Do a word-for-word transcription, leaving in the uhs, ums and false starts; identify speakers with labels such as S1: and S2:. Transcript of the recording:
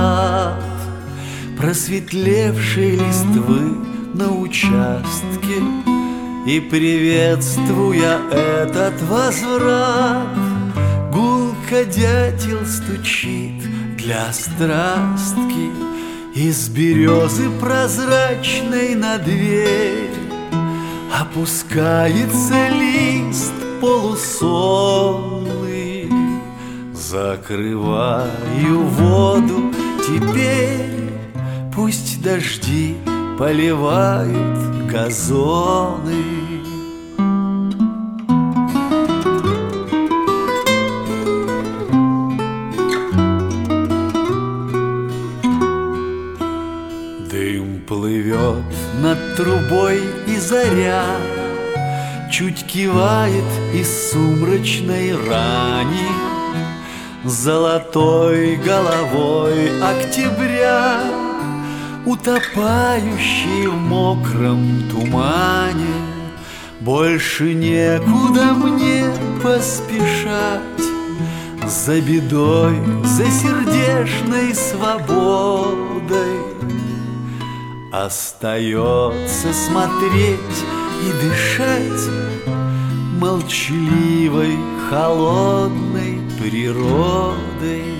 S1: аромат просветлевшей листвы на участке. И, приветствуя этот возврат, гулко дятел стучит для страстки из березы прозрачной на дверь. Опускается лист полусонный, закрываю воду теперь, пусть дожди поливают газоны. Дым плывет над трубой, и заря чуть кивает из сумрачной рани золотой головой октября, утопающий в мокром тумане. Больше некуда мне поспешать за бедой, за сердечной свободой. Остается смотреть и дышать молчаливой, холодной природой.